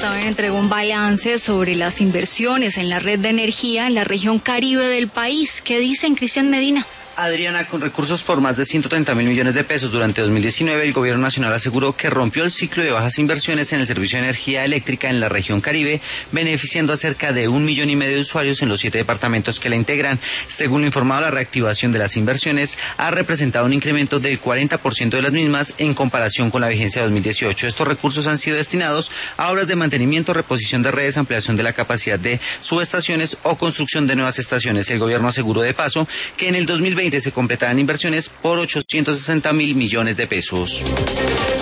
también entregó un balance sobre las inversiones en la red de energía en la región Caribe del país. ¿Qué dicen, Cristian Medina? Adriana, con recursos por más de 130.000 millones de pesos durante 2019, el Gobierno Nacional aseguró que rompió el ciclo de bajas inversiones en el servicio de energía eléctrica en la región Caribe, beneficiando a cerca de 1,5 millones de usuarios en los 7 departamentos que la integran. Según lo informado, la reactivación de las inversiones ha representado un incremento del 40% de las mismas en comparación con la vigencia de 2018. Estos recursos han sido destinados a obras de mantenimiento, reposición de redes, ampliación de la capacidad de subestaciones o construcción de nuevas estaciones. El Gobierno aseguró de paso que en el 2020 se completarán inversiones por 860.000 millones de pesos.